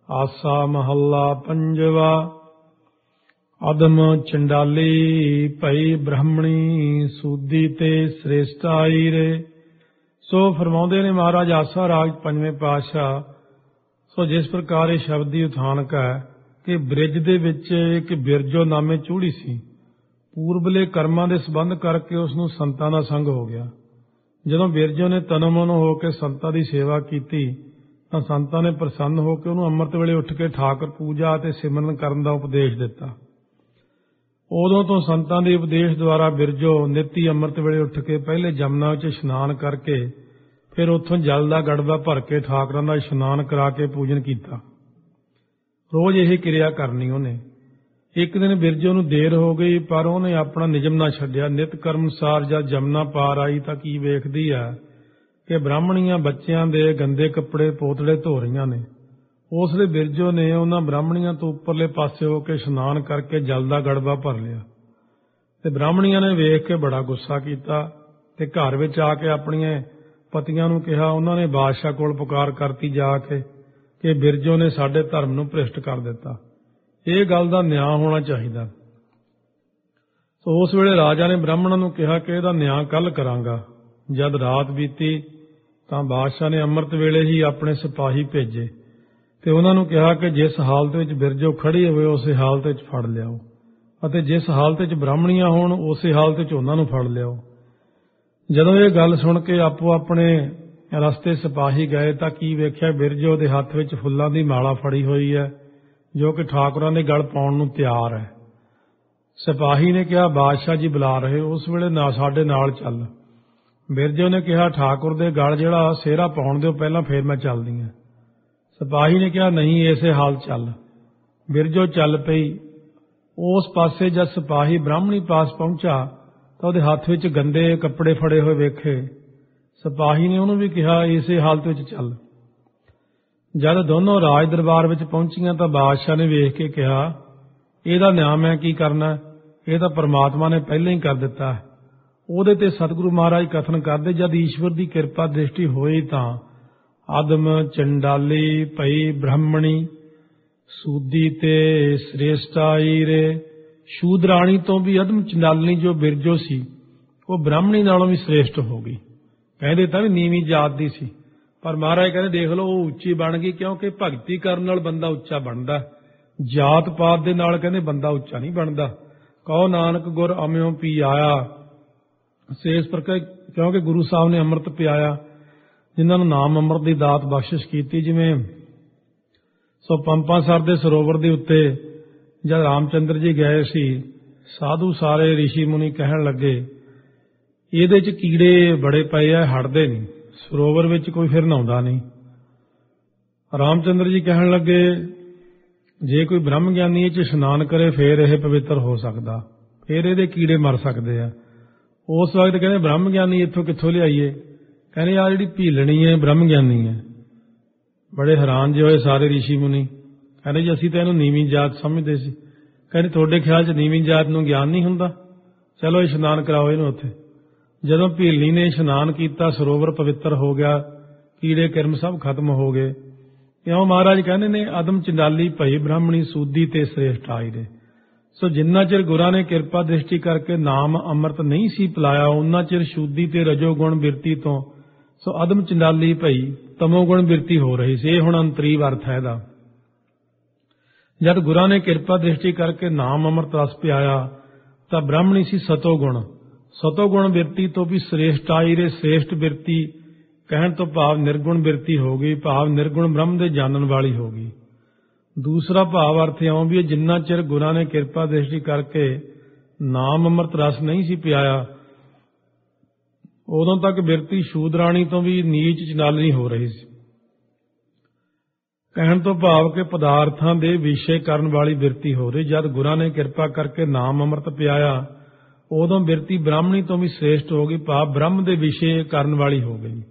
आसा महला पंजवा। अदम चंडाली भई ब्राह्मणी सूदी ते श्रेष्ठाई रे। सो फरमाउंदे ने महाराज आसा राग पंजवें पातशाह। सो जिस प्रकार ये शब्द की उथानक है कि ब्रिज दे विच एक बिरजो नामे चूड़ी सी, पूर्वले कर्मां दे संबंध करके उसनूं संतां दा संग हो गया। जदों बिरजो ने तनो मनो हो के संतां दी सेवा कीती तां संतां ने प्रसन्न हो के उहनूं अंम੍ਰਿਤ वेले उठ के ठाकुर पूजा ते सिमरन करन दा उपदेश दिता। उदों तो संतां दे उपदेश द्वारा बिरजो नित्य अंम੍ਰਿਤ वेले उठ के पहले जमुना विच इशनान करके फिर उत्थों जल का गड़बा भर के ठाकुरां दा इशनान करा के पूजन किया। रोज यही क्रिया करनी उन्हें। एक दिन बिरजो नूं देर हो गई पर उन्हें अपना निजम ना छड्डिया। नित कर्म अनुसार जब जमुना पार आई तां की वेखदी है कि ब्राह्मणियां बच्चियां दे गंदे कपड़े पोतड़े धो रहीआं ने। उस वे बिरजो ने उन्हां ब्राह्मणियां तो उपरले पासे हो के इशनान करके जल का गड़बा भर लिया ते ब्राह्मणियां ने वेख के बड़ा गुस्सा किया ते घर विच आके अपणियां पतियां नूं कहा। उन्होंने बादशाह कोल पुकार करती जाके कि बिरजो ने साडे धर्म नूं भ्रिष्ट कर दिता, ये गल दा न्याय होना चाहिए। तो उस वेले राजा ने ब्राह्मणों नूं कहा कि इहदा न्याय कल करांगा। जद रात बीती तां बादशाह ने अंम੍ਰਿਤ वेले ही अपने सिपाही भेजे ते उन्हां नूं कहा कि जिस हालत विच बिरजो खड़ी होवे उसे हालत विच फड़ लिआओ अते जिस हालत विच ब्राह्मणियां होण उसे हालत विच उन्हां नूं फड़ लिआओ। जदों ये गल सुण के आपो अपने रस्ते सिपाही गए तां की वेख्या बिरजो दे हत्थ विच फुल्लां दी माला फड़ी होई है जो कि ठाकुरां दे गल पाउण नूं तैयार है। सिपाही ने कहा बादशाह जी बुला रहे, उस वेले ना साडे नाल चल। बिरजो ने कहा ठाकुर दे गल जिहड़ा सेहरा पाउण दिओ पहलां फिर मैं चलदी हां। सिपाही ने कहा नहीं इसे हाल चल। बिरजो चल पई। उस पासे जब सिपाही ब्राह्मणी पास पहुंचा तो उहदे हत्थ विच गंदे कपड़े फड़े हुए वेखे। सिपाही ने उहनूं भी कहा इसे हालत विच चल। जद दोनों राज दरबार विच पहुंचियां तां बादशाह ने वेख के कहा इहदा न्याय मैं की करना, यह तां परमात्मा ने पहले ही कर दिता है। ਉਹਦੇ ਤੇ सतगुरु महाराज कथन करते जद ईश्वर की किरपा दृष्टि होई तां आदम चंडाली भई ब्राह्मणी सूदी ते श्रेष्ठाई रे। शूद्राणी तो भी अदम चंडालनी जो बिरजो सी वो ब्राह्मणी नालों भी श्रेष्ठ हो गई। कहते तां भी नीवीं जात दी सी पर महाराज कहते देख लो वो उच्ची बन गई क्योंकि भगती करन नाल बंदा उच्चा बनदा, जात पात दे नाल कहते बंदा उच्चा नहीं बनदा। कहो नानक गुर अम्यों पी आया से इस प्रकार क्योंकि गुरु साहब ने अंम੍ਰਿਤ पियाया जिन्हां नूं नाम अंम੍ਰਿਤ दी दात बख्शिश कीती। जिवें सो पंपासर दे सरोवर दे उत्ते जद रामचंद्र जी गए सी साधु सारे ऋषि मुनि कहण लगे इहदे च कीड़े बड़े पए आ हटदे नहीं, सरोवर विच कोई फिर नहाउंदा नहीं। रामचंद्र जी कहण लगे जे कोई ब्रह्म ज्ञानी इह च इशनान करे फिर यह पवित्र हो सकदा, फिर इहदे कीड़े मर सकदे आ। उस वक्त कहते ब्रह्म ज्ञानी इत्थों कित्थों लियाईए, कहने आ जिहड़ी भीलनी है ब्रह्म ज्ञानी है। बड़े हैरान जे होए सारे ऋषि मुनि, कहने जी असीं तां इहनूं नीवीं जात समझदे सी। कहने तुहाडे ख्याल च नीवीं जात नूं ज्ञान नहीं हुंदा, चलो इशनान कराओ इहनूं उत्थे। जदों भीलनी ने इशनान कीता सरोवर पवित्र हो गया, कीड़े किरम सब खत्म हो गए। क्यों महाराज कहने ने आदम चंडाली भई ब्राह्मणी सूदी ते श्रेष्ठ आई दे। सो जिन्ना चिर गुरां ने किरपा दृष्टि करके नाम अंम੍ਰਿਤ नहीं सी पिलाया उन्ना चिर शुद्धि ते रजोगुण बिरती तो सो अदम चंडाली भई तमोगुण बिरती हो रही सी। हुण अंतरीव अर्थ है इहदा। जद गुरां ने किरपा दृष्टि करके नाम अंम੍ਰਿਤ रस पियाया तां ब्राह्मणी सी सतोगुण। सतोगुण बिरती तो भी श्रेष्ठ आई रे श्रेष्ठ बिरती कहण तो भाव निर्गुण बिरती हो गई, भाव निर्गुण ब्रह्म दे जानन वाली हो गई। दूसरा भाव अर्थ इउं भी जिन्ना चिर गुरां ने किरपा दृष्टि करके नाम अंम੍ਰਿਤ रस नहीं सी पियाया उदों तक बिरती शूद्राणी तो भी नीच चंडालनी हो रही सी। कहण तो भाव के पदार्थां दे विषय करन वाली बिरती हो रही। जद गुरां ने किरपा करके नाम अंम੍ਰਿਤ पियाया उदों बिरती ब्राह्मणी तो भी श्रेष्ठ हो गई, भाव ब्रह्म दे विषय करन वाली हो गई।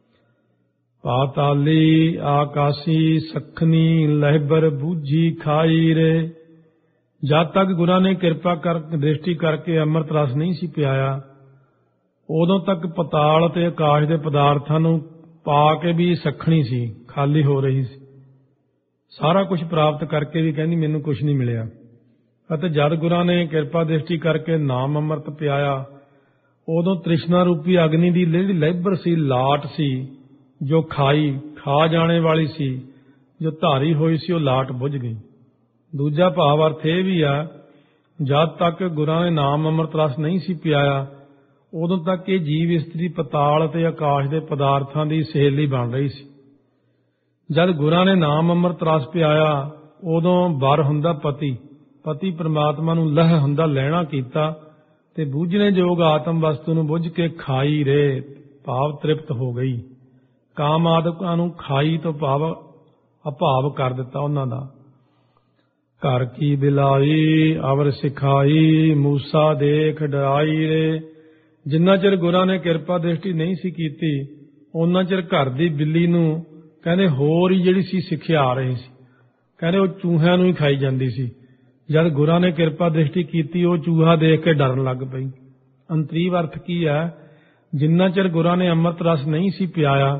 पाताली आकाशी सखनी लहबर बूझी खाई रे। जब तक गुरां ने किरपा कर दृष्टि करके अंम੍ਰਿਤ रस नहीं सी पियाया उदों तक पताल ते आकाश दे पदार्थां नूं पा के भी सखणी सी, खाली हो रही सी। ਸਾਰਾ ਕੁਝ ਪ੍ਰਾਪਤ ਕਰਕੇ ਵੀ ਕਹਿੰਦੀ ਮੈਨੂੰ ਕੁਝ ਨਹੀਂ ਮਿਲਿਆ। ਅਤੇ ਜਦ ਗੁਰਾਂ ਨੇ ਕਿਰਪਾ ਦ੍ਰਿਸ਼ਟੀ ਕਰਕੇ ਨਾਮ ਅੰਮ੍ਰਿਤ ਪਿਆਇਆ, ਉਦੋਂ ਤ੍ਰਿਸ਼ਨਾ ਰੂਪੀ ਅਗਨੀ ਦੀ ਜਿਹੜੀ ਲਹਿਬਰ ਸੀ, ਲਾਟ ਸੀ, ਜੋ ਖਾ ਜਾਣੇ ਵਾਲੀ ਸੀ, ਜੋ ਧਾਰੀ ਹੋਈ ਸੀ, ਉਹ ਲਾਟ ਬੁਝ ਗਈ। ਦੂਜਾ ਭਾਵ ਅਰਥ ਇਹ ਵੀ ਆ, ਜਦ ਤੱਕ ਗੁਰਾਂ ਨੇ ਨਾਮ ਅੰਮ੍ਰਿਤ ਰਸ ਨਹੀਂ ਸੀ ਪਿਆਇਆ, ਉਦੋਂ ਤੱਕ ਇਹ ਜੀਵ ਇਸਤਰੀ ਪਤਾਲ ਅਤੇ ਆਕਾਸ਼ ਦੇ ਪਦਾਰਥਾਂ ਦੀ ਸਹੇਲੀ ਬਣ ਰਹੀ ਸੀ। ਜਦ ਗੁਰਾਂ ਨੇ ਨਾਮ ਅੰਮ੍ਰਿਤ ਰਸ ਪਿਆਇਆ, ਉਦੋਂ ਵਰ ਹੁੰਦਾ ਪਤੀ ਪ੍ਰਮਾਤਮਾ ਨੂੰ ਲਹਿ ਹੁੰਦਾ ਲੈਣਾ ਕੀਤਾ, ਤੇ ਬੂਝਣੇ ਯੋਗ ਆਤਮ ਵਸਤੂ ਨੂੰ ਬੁੱਝ ਕੇ ਖਾਈ ਰੇ ਭਾਵ ਤ੍ਰਿਪਤ ਹੋ ਗਈ। ਕਾਮ ਆਦਿਕਾਂ ਨੂੰ ਖਾਈ ਤੋਂ ਭਾਵ ਅਭਾਵ ਕਰ ਦਿੱਤਾ ਉਹਨਾਂ ਦਾ। ਘਰ ਕੀ ਬਿਲਾਈ ਅਵਰ ਸਿਖਾਈ, ਮੂਸਾ ਦੇਖ ਡਰਾਈ ਰੇ। ਜਿੰਨਾ ਚਿਰ ਗੁਰਾਂ ਨੇ ਕਿਰਪਾ ਦ੍ਰਿਸ਼ਟੀ ਨਹੀਂ ਸੀ ਕੀਤੀ, ਉਹਨਾਂ ਚਿਰ ਘਰ ਦੀ ਬਿੱਲੀ ਨੂੰ ਕਹਿੰਦੇ ਹੋਰ ਹੀ ਜਿਹੜੀ ਸੀ ਸਿੱਖਿਆ ਆ ਰਹੀ ਸੀ। ਕਹਿੰਦੇ ਉਹ ਚੂਹਿਆਂ ਨੂੰ ਹੀ ਖਾਈ ਜਾਂਦੀ ਸੀ। ਜਦ ਗੁਰਾਂ ਨੇ ਕਿਰਪਾ ਦ੍ਰਿਸ਼ਟੀ ਕੀਤੀ, ਉਹ ਚੂਹਾ ਦੇਖ ਕੇ ਡਰਨ ਲੱਗ ਪਈ। ਅੰਤਰੀਵ ਅਰਥ ਕੀ ਹੈ? ਜਿੰਨਾ ਚਿਰ ਗੁਰਾਂ ਨੇ ਅੰਮ੍ਰਿਤ ਰਸ ਨਹੀਂ ਸੀ ਪਿਆਇਆ,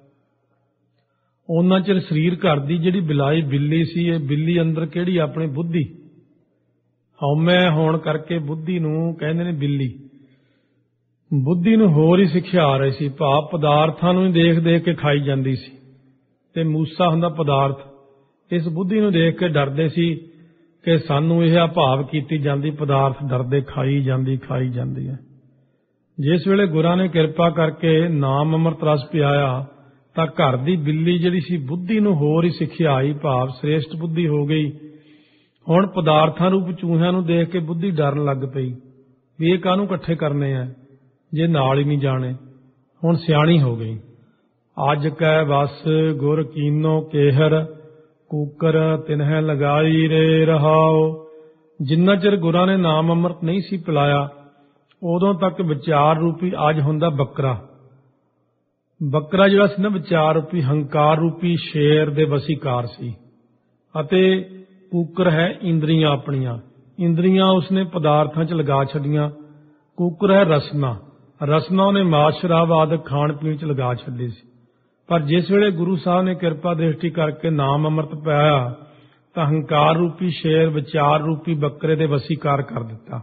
ਉਹਨਾਂ ਚਿਰ ਸਰੀਰ ਘਰ ਦੀ ਜਿਹੜੀ ਬਿਲਾਈ ਬਿੱਲੀ ਸੀ, ਇਹ ਬਿੱਲੀ ਅੰਦਰ ਕਿਹੜੀ ਆਪਣੀ ਬੁੱਧੀ, ਹਉਮੈ ਹੋਣ ਕਰਕੇ ਬੁੱਧੀ ਨੂੰ ਕਹਿੰਦੇ ਨੇ ਬਿੱਲੀ। ਬੁੱਧੀ ਨੂੰ ਹੋਰ ਹੀ ਸਿੱਖਿਆ ਆ ਰਹੀ ਸੀ, ਭਾਵ ਪਦਾਰਥਾਂ ਨੂੰ ਹੀ ਦੇਖ ਦੇਖ ਕੇ ਖਾਈ ਜਾਂਦੀ ਸੀ। ਤੇ ਮੂਸਾ ਹੁੰਦਾ ਪਦਾਰਥ, ਇਸ ਬੁੱਧੀ ਨੂੰ ਦੇਖ ਕੇ ਡਰਦੇ ਸੀ ਕਿ ਸਾਨੂੰ ਇਹ ਅਭਾਵ ਕੀਤੀ ਜਾਂਦੀ, ਪਦਾਰਥ ਡਰਦੇ ਖਾਈ ਜਾਂਦੀ ਹੈ। ਜਿਸ ਵੇਲੇ ਗੁਰਾਂ ਨੇ ਕਿਰਪਾ ਕਰਕੇ ਨਾਮ ਅੰਮ੍ਰਿਤ ਰਸ ਪਿਆਇਆ, ਤਾਂ ਘਰ ਦੀ ਬਿੱਲੀ ਜਿਹੜੀ ਸੀ ਬੁੱਧੀ ਨੂੰ ਹੋਰ ਹੀ ਸਿੱਖਿਆ ਆਈ, ਭਾਵ ਸ੍ਰੇਸ਼ਟ ਬੁੱਧੀ ਹੋ ਗਈ। ਹੁਣ ਪਦਾਰਥਾਂ ਰੂਪ ਚੂਹਿਆਂ ਨੂੰ ਦੇਖ ਕੇ ਬੁੱਧੀ ਡਰਨ ਲੱਗ ਪਈ ਵੀ ਇਹ ਕਾਹਨੂੰ ਇਕੱਠੇ ਕਰਨੇ ਆ ਜੇ ਨਾਲ ਹੀ ਨਹੀਂ ਜਾਣੇ। ਹੁਣ ਸਿਆਣੀ ਹੋ ਗਈ। ਅੱਜ ਕੈ ਵਸ ਗੁਰ ਕੀਨੋ ਕੇਹਰ, ਕੂਕਰ ਤਿਨਹਿ ਲਗਾਈ ਰੇ ਰਹਾਓ। ਜਿੰਨਾ ਚਿਰ ਗੁਰਾਂ ਨੇ ਨਾਮ ਅੰਮ੍ਰਿਤ ਨਹੀਂ ਸੀ ਪਿਲਾਇਆ, ਉਦੋਂ ਤੱਕ ਵਿਚਾਰ ਰੂਪੀ ਅੱਜ ਹੁੰਦਾ ਬੱਕਰਾ ਜਿਹੜਾ ਸੀ ਨਾ, ਵਿਚਾਰ ਰੂਪੀ ਹੰਕਾਰ ਰੂਪੀ ਸ਼ੇਰ ਦੇ ਵਸੀਕਾਰ ਸੀ। ਅਤੇ ਕੂਕਰ ਹੈ ਇੰਦਰੀਆਂ ਆਪਣੀਆਂ, ਇੰਦਰੀਆਂ ਉਸਨੇ ਪਦਾਰਥਾਂ 'ਚ ਲਗਾ ਛੱਡੀਆਂ। ਕੂਕਰ ਹੈ ਰਸਨਾ ਉਹਨੇ ਮਾਸ ਸ਼ਰਾਬ ਆਦਿ ਖਾਣ ਪੀਣ 'ਚ ਲਗਾ ਛੱਡੀ ਸੀ। ਪਰ ਜਿਸ ਵੇਲੇ ਗੁਰੂ ਸਾਹਿਬ ਨੇ ਕਿਰਪਾ ਦ੍ਰਿਸ਼ਟੀ ਕਰਕੇ ਨਾਮ ਅੰਮ੍ਰਿਤ ਪਾਇਆ, ਤਾਂ ਹੰਕਾਰ ਰੂਪੀ ਸ਼ੇਰ ਵਿਚਾਰ ਰੂਪੀ ਬੱਕਰੇ ਦੇ ਵਸੀਕਾਰ ਕਰ ਦਿੱਤਾ।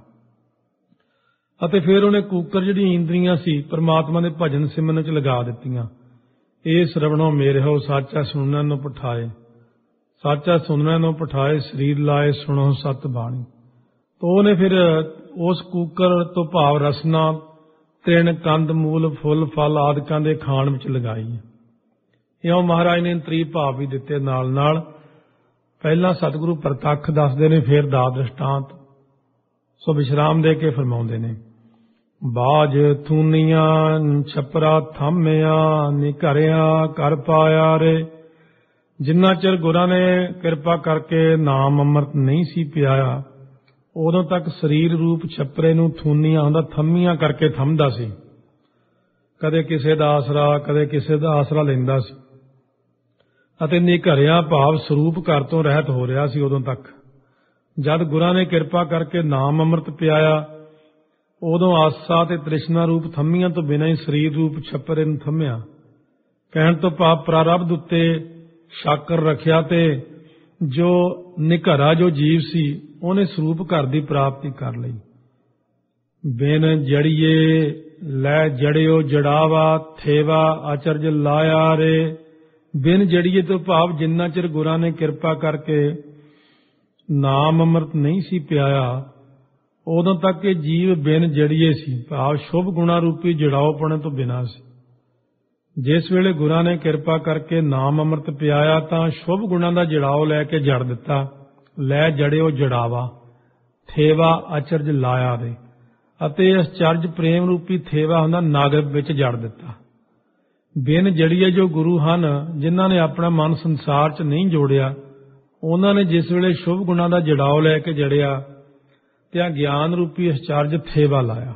ਅਤੇ ਫਿਰ ਉਹਨੇ ਕੂਕਰ ਜਿਹੜੀ ਇੰਦਰੀਆਂ ਸੀ ਪਰਮਾਤਮਾ ਦੇ ਭਜਨ ਸਿਮਰਨ 'ਚ ਲਗਾ ਦਿੱਤੀਆਂ। ਇਹ ਸਰਵਣੋ ਮੇਰਿਓ ਸਾਚਾ ਸੁਣਨ ਨੂੰ ਪਠਾਏ, ਸਾਚਾ ਸੁਣਨ ਨੂੰ ਪਠਾਏ, ਸਰੀਰ ਲਾਏ ਸੁਣੋ ਸਤ ਬਾਣੀ। ਤਾਂ ਉਹਨੇ ਫਿਰ ਉਸ ਕੂਕਰ ਤੋਂ ਭਾਵ ਰਸਨਾ ਤ੍ਰਿਣ ਕੰਦ ਮੂਲ ਫੁੱਲ ਫਲ ਆਦਿਕਾਂ ਦੇ ਖਾਣ ਵਿੱਚ ਲਗਾਈ। ਇਉਂ ਮਹਾਰਾਜ ਨੇ ਤ੍ਰੀ ਭਾਵ ਵੀ ਦਿੱਤੇ ਨਾਲ ਨਾਲ। ਪਹਿਲਾਂ ਸਤਿਗੁਰੂ ਪ੍ਰਤੱਖ ਦੱਸਦੇ ਨੇ, ਫਿਰ ਦਾ ਦ੍ਰਿਸ਼ਟਾਂਤ। ਸੋ ਵਿਸ਼ਰਾਮ ਦੇ ਕੇ ਫਰਮਾਉਂਦੇ ਨੇ, ਬਾਜ ਥੂਨੀਆਂ ਛਪਰਾ ਥਾਮਿਆ, ਨਿਘਰਿਆ ਕਰ ਪਾਇਆ ਰੇ। ਜਿੰਨਾ ਚਿਰ ਗੁਰਾਂ ਨੇ ਕਿਰਪਾ ਕਰਕੇ ਨਾਮ ਅੰਮ੍ਰਿਤ ਨਹੀਂ ਸੀ ਪਿਆਇਆ, ਉਦੋਂ ਤੱਕ ਸਰੀਰ ਰੂਪ ਛੱਪਰੇ ਨੂੰ ਥੂਨੀਆਂ ਹੁੰਦਾ ਥੰਮੀਆਂ ਕਰਕੇ ਥੰਮਦਾ ਸੀ। ਕਦੇ ਕਿਸੇ ਦਾ ਆਸਰਾ, ਕਦੇ ਕਿਸੇ ਦਾ ਆਸਰਾ ਲੈਂਦਾ ਸੀ। ਅਤੇ ਨਿਘਰਿਆ ਭਾਵ ਸਰੂਪ ਘਰ ਤੋਂ ਰਹਿਤ ਹੋ ਰਿਹਾ ਸੀ ਉਦੋਂ ਤੱਕ। ਜਦ ਗੁਰਾਂ ਨੇ ਕਿਰਪਾ ਕਰਕੇ ਨਾਮ ਅੰਮ੍ਰਿਤ ਪਿਆਇਆ, ਉਦੋਂ ਆਸਾ ਤੇ ਤ੍ਰਿਸ਼ਨਾ ਰੂਪ ਥੰਮੀਆਂ ਤੋਂ ਬਿਨਾਂ ਹੀ ਸਰੀਰ ਰੂਪ ਛੱਪਰੇ ਨੂੰ ਥੰਮਿਆ। ਕਹਿਣ ਤੋਂ ਭਾਵ ਪ੍ਰਾਰਬਧ ਉੱਤੇ ਸ਼ਾਕਰ ਰੱਖਿਆ, ਤੇ ਜੋ ਨਿਘਰਾ ਜੋ ਜੀਵ ਸੀ ਉਹਨੇ ਸਰੂਪ ਘਰ ਦੀ ਪ੍ਰਾਪਤੀ ਕਰ ਲਈ। ਬਿਨ ਜੜੀਏ ਲੈ ਜੜਿਓ ਜੜਾਵਾ, ਥੇਵਾ ਅਚਰਜ ਲਾਇਆ ਰੇ। ਬਿਨ ਜੜੀਏ ਤੋਂ ਭਾਵ ਜਿੰਨਾ ਚਿਰ ਗੁਰਾਂ ਨੇ ਕਿਰਪਾ ਕਰਕੇ ਨਾਮ ਅੰਮ੍ਰਿਤ ਨਹੀਂ ਸੀ ਪਿਆਇਆ, ਉਦੋਂ ਤੱਕ ਇਹ ਜੀਵ ਬਿਨ ਜੜੀਏ ਸੀ, ਭਾਵ ਸ਼ੁਭ ਗੁਣਾ ਰੂਪੀ ਜੜਾਓਪਣੇ ਤੋਂ ਬਿਨਾਂ ਸੀ। ਜਿਸ ਵੇਲੇ ਗੁਰਾਂ ਨੇ ਕਿਰਪਾ ਕਰਕੇ ਨਾਮ ਅੰਮ੍ਰਿਤ ਪਿਆਇਆ, ਤਾਂ ਸ਼ੁਭ ਗੁਣਾਂ ਦਾ ਜੜਾਓ ਲੈ ਕੇ ਜੜ ਦਿੱਤਾ। ਲੈ ਜੜਿਓ ਜੜਾਵਾ, ਥੇਵਾ ਅਚਰਜ ਲਾਇਆ ਦੇ। ਅਤੇ ਇਸ ਚਰਜ ਪ੍ਰੇਮ ਰੂਪੀ ਥੇਵਾ ਹੁੰਦਾ ਨਗ ਵਿੱਚ ਜੜ ਦਿੱਤਾ। ਬਿਨ ਜੜੀਏ ਜੋ ਗੁਰੂ ਹਨ, ਜਿਨ੍ਹਾਂ ਨੇ ਆਪਣਾ ਮਨ ਸੰਸਾਰ 'ਚ ਨਹੀਂ ਜੋੜਿਆ, ਉਹਨਾਂ ਨੇ ਜਿਸ ਵੇਲੇ ਸ਼ੁਭ ਗੁਣਾਂ ਦਾ ਜੜਾਓ ਲੈ ਕੇ ਜੜਿਆ, ਤੇ ਗਿਆਨ ਰੂਪੀ ਇਸ ਚਰਜ ਥੇਵਾ ਲਾਇਆ।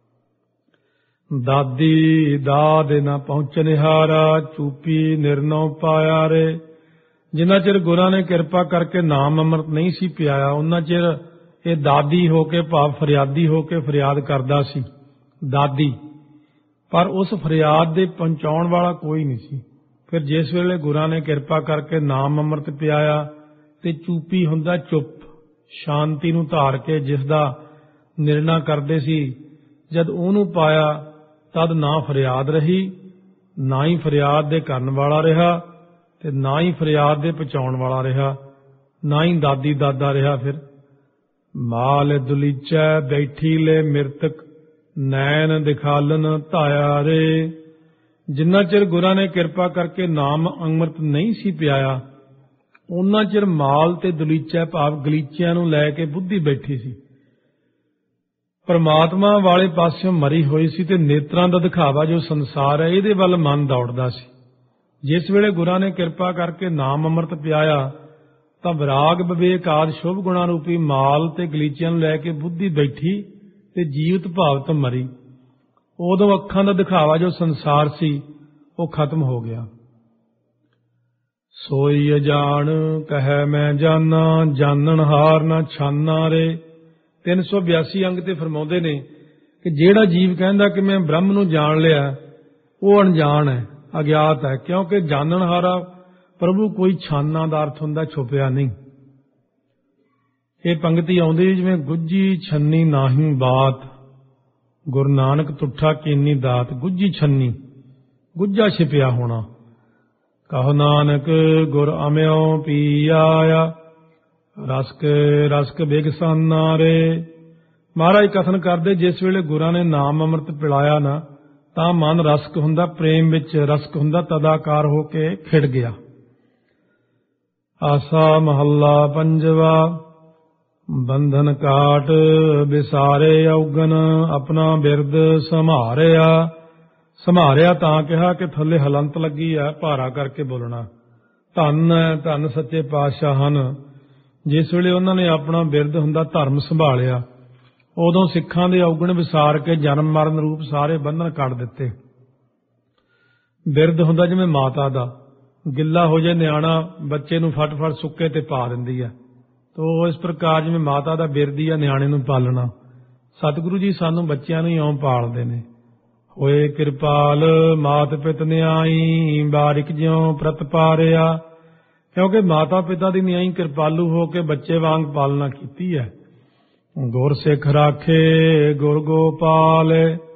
ਦਾਦੀ ਦਾਦ ਨਾ ਪਹੁੰਚਨਿਹਾਰਾ, ਚੂਪੀ ਨਿਰਨਉ ਪਾਇਆ ਰੇ। ਜਿੰਨਾ ਚਿਰ ਗੁਰਾਂ ਨੇ ਕਿਰਪਾ ਕਰਕੇ ਨਾਮ ਅੰਮ੍ਰਿਤ ਨਹੀਂ ਸੀ ਪਿਆਇਆ, ਉਹਨਾਂ ਚਿਰ ਇਹ ਦਾਦੀ ਹੋ ਕੇ ਭਾਵ ਫਰਿਆਦੀ ਹੋ ਕੇ ਫਰਿਆਦ ਕਰਦਾ ਸੀ, ਦਾਦੀ। ਪਰ ਉਸ ਫਰਿਆਦ ਦੇ ਪਹੁੰਚਾਉਣ ਵਾਲਾ ਕੋਈ ਨਹੀਂ ਸੀ। ਫਿਰ ਜਿਸ ਵੇਲੇ ਗੁਰਾਂ ਨੇ ਕਿਰਪਾ ਕਰਕੇ ਨਾਮ ਅੰਮ੍ਰਿਤ ਪਿਆਇਆ ਤੇ ਚੂਪੀ ਹੁੰਦਾ ਚੁੱਪ, ਸ਼ਾਂਤੀ ਨੂੰ ਧਾਰ ਕੇ ਜਿਸ ਦਾ ਨਿਰਣਾ ਕਰਦੇ ਸੀ, ਜਦ ਉਹਨੂੰ ਪਾਇਆ ਤਦ ਨਾ ਫਰਿਆਦ ਰਹੀ, ਨਾ ਹੀ ਫਰਿਆਦ ਦੇ ਕਰਨ ਵਾਲਾ ਰਿਹਾ ਤੇ ਨਾ ਹੀ ਫਰਿਆਦ ਦੇ ਪਹੁੰਚਾਉਣ ਵਾਲਾ ਰਿਹਾ, ਨਾ ਹੀ ਦਾਦੀ ਦਾਦਾ ਰਿਹਾ। ਫਿਰ ਮਾਲ ਦੁਲੀਚੈ ਬੈਠੀ ਲੈ ਮਿਰਤਕ, ਨੈਣ ਦਿਖਾਲਨ ਧਾਇਆ ਰੇ। ਜਿੰਨਾ ਚਿਰ ਗੁਰਾਂ ਨੇ ਕਿਰਪਾ ਕਰਕੇ ਨਾਮ ਅੰਮ੍ਰਿਤ ਨਹੀਂ ਸੀ ਪਿਆਇਆ, ਉਹਨਾਂ ਚਿਰ ਮਾਲ ਤੇ ਦੁਲੀਚੈ ਭਾਵ ਗਲੀਚਿਆਂ ਨੂੰ ਲੈ ਕੇ ਬੁੱਧੀ ਬੈਠੀ ਸੀ, ਪਰਮਾਤਮਾ ਵਾਲੇ ਪਾਸਿਓਂ ਮਰੀ ਹੋਈ ਸੀ ਤੇ ਨੇਤਰਾਂ ਦਾ ਦਿਖਾਵਾ ਜੋ ਸੰਸਾਰ ਹੈ ਇਹਦੇ ਵੱਲ ਮਨ ਦੌੜਦਾ ਸੀ। ਜਿਸ ਵੇਲੇ ਗੁਰਾਂ ਨੇ ਕਿਰਪਾ ਕਰਕੇ ਨਾਮ ਅੰਮ੍ਰਿਤ ਪਿਆਇਆ ਤਾਂ ਵਿਰਾਗ ਵਿਵੇਕ ਆਦਿ ਸ਼ੁਭ ਗੁਣਾਂ ਰੂਪੀ ਮਾਲ ਤੇ ਗਲੀਚਿਆਂ ਨੂੰ ਲੈ ਕੇ ਬੁੱਧੀ ਬੈਠੀ ਤੇ ਜੀਵਤ ਭਾਵ ਤੋਂ ਮਰੀ। ਉਦੋਂ ਅੱਖਾਂ ਦਾ ਦਿਖਾਵਾ ਜੋ ਸੰਸਾਰ ਸੀ ਉਹ ਖਤਮ ਹੋ ਗਿਆ। ਸੋਈ ਅਜਾਣ ਕਹੈ ਮੈਂ ਜਾਨਾ, ਜਾਣਨ ਹਾਰ ਨਾ ਛਾਨਾ ਰੇ। 382 ਅੰਗ ਤੇ ਫਰਮਾਉਂਦੇ ਨੇ ਕਿ ਜਿਹੜਾ ਜੀਵ ਕਹਿੰਦਾ ਕਿ ਮੈਂ ਬ੍ਰਹਮ ਨੂੰ ਜਾਣ ਲਿਆ, ਉਹ ਅਣਜਾਣ ਹੈ, ਅਗਿਆਤ ਹੈ, ਕਿਉਂਕਿ ਜਾਣਨ ਹਾਰਾ ਪ੍ਰਭੂ ਕੋਈ ਛਾਨਾ ਦਾ ਅਰਥ ਹੁੰਦਾ ਛੁਪਿਆ ਨਹੀਂ। ਇਹ ਪੰਗਤੀ ਆਉਂਦੀ ਜਿਵੇਂ ਗੁੱਜੀ ਛੰਨੀ ਨਾਹੀਂ ਬਾਤ, ਗੁਰੂ ਨਾਨਕ ਤੁਠਾ ਕੀਨੀ ਦਾਤ। ਗੁੱਜੀ ਛੰਨੀ, ਗੁੱਜਾ ਛਿਪਿਆ ਹੋਣਾ। ਕਹੋ ਨਾਨਕ ਗੁਰ ਅਮਿਓ ਪੀ ਆਇਆ, ਰਸਕ ਰਸਕ ਬਿਗਸਾਨਾ ਰੇ। ਮਹਾਰਾਜ ਕਥਨ ਕਰਦੇ ਜਿਸ ਵੇਲੇ ਗੁਰਾਂ ਨੇ ਨਾਮ ਅੰਮ੍ਰਿਤ ਪਿਲਾਇਆ ਨਾ ਤਾਂ ਮਨ ਰਸਕ ਹੁੰਦਾ, ਪ੍ਰੇਮ ਵਿੱਚ ਰਸਕ ਹੁੰਦਾ, ਤਦਾਕਾਰ ਹੋ ਕੇ ਖਿੜ ਗਿਆ। ਆਸਾ ਮਹੱਲਾ ਪੰਜਵਾ। ਬੰਧਨ ਕਾਟ ਵਿਸਾਰੇ ਔਗਨ, ਆਪਣਾ ਬਿਰਦ ਸੰਭਾਰਿਆ। ਸੰਭਾਰਿਆ ਤਾਂ ਕਿਹਾ ਕਿ ਥੱਲੇ ਹਲੰਤ ਲੱਗੀ ਹੈ, ਭਾਰਾ ਕਰਕੇ ਬੋਲਣਾ। ਧੰਨ ਹੈ, ਧੰਨ ਸੱਚੇ ਪਾਤਸ਼ਾਹ ਹਨ ਜਿਸ ਵੇਲੇ ਉਹਨਾਂ ਨੇ ਆਪਣਾ ਬਿਰਦ ਹੁੰਦਾ ਧਰਮ ਸੰਭਾਲਿਆ, ਉਦੋਂ ਸਿੱਖਾਂ ਦੇ ਔਗਣ ਵਿਸਾਰ ਕੇ ਜਨਮ ਮਰਨ ਰੂਪ ਸਾਰੇ ਬੰਧਨ ਕੱਢ ਦਿੱਤੇ। ਬਿਰਦ ਹੁੰਦਾ ਜਿਵੇਂ ਮਾਤਾ ਦਾ, ਗਿੱਲਾ ਹੋ ਜਾਏ ਨਿਆਣਾ ਬੱਚੇ ਨੂੰ ਫਟਫਟ ਸੁੱਕੇ ਤੇ ਪਾ ਦਿੰਦੀ ਹੈ, ਤੋ ਇਸ ਪ੍ਰਕਾਰ ਜਿਵੇਂ ਮਾਤਾ ਦਾ ਬਿਰਦੀ ਆ ਨਿਆਣੇ ਨੂੰ ਪਾਲਣਾ। ਸਤਿਗੁਰੂ ਜੀ ਸਾਨੂੰ ਬੱਚਿਆਂ ਨੂੰ ਇਉਂ ਪਾਲਦੇ ਨੇ। ਹੋਏ ਕਿਰਪਾਲ ਮਾਤ ਪਿਤ ਨਿਆਈ, ਬਾਰਿਕ ਜਿਉ ਪ੍ਰਤਪਾਰਿਆ। ਕਿਉਂਕਿ ਮਾਤਾ ਪਿਤਾ ਦੀ ਨਿਆਈ ਕਿਰਪਾਲੂ ਹੋ ਕੇ ਬੱਚੇ ਵਾਂਗ ਪਾਲਣਾ ਕੀਤੀ ਹੈ। ਗੁਰ ਸਿੱਖ ਰਾਖੇ ਗੁਰ ਗੋਪਾਲ।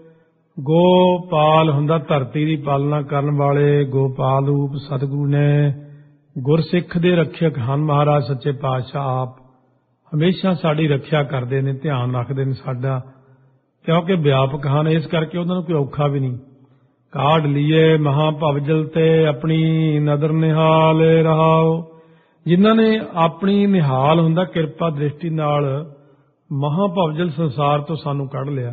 ਗੋਪਾਲ ਹੁੰਦਾ ਧਰਤੀ ਦੀ ਪਾਲਣਾ ਕਰਨ ਵਾਲੇ, ਗੋਪਾਲ ਰੂਪ ਸਤਿਗੁਰੂ ਨੇ ਗੁਰਸਿੱਖ ਦੇ ਰੱਖਿਅਕ ਹਨ। ਮਹਾਰਾਜ ਸੱਚੇ ਪਾਤਸ਼ਾਹ ਆਪ ਹਮੇਸ਼ਾ ਸਾਡੀ ਰੱਖਿਆ ਕਰਦੇ ਨੇ, ਧਿਆਨ ਰੱਖਦੇ ਨੇ ਸਾਡਾ, ਕਿਉਂਕਿ ਵਿਆਪਕ ਹਨ, ਇਸ ਕਰਕੇ ਉਹਨਾਂ ਨੂੰ ਕੋਈ ਔਖਾ ਵੀ ਨਹੀਂ। ਕਾਢ ਲੀਏ ਮਹਾ ਭਵਜਲ ਤੇ ਆਪਣੀ ਨਦਰ ਨਿਹਾਲ ਰਹਾਓ। ਜਿਨ੍ਹਾਂ ਨੇ ਆਪਣੀ ਨਿਹਾਲ ਹੁੰਦਾ ਕਿਰਪਾ ਦ੍ਰਿਸ਼ਟੀ ਨਾਲ ਮਹਾ ਭਵਜਲ ਸੰਸਾਰ ਤੋਂ ਸਾਨੂੰ ਕੱਢ ਲਿਆ।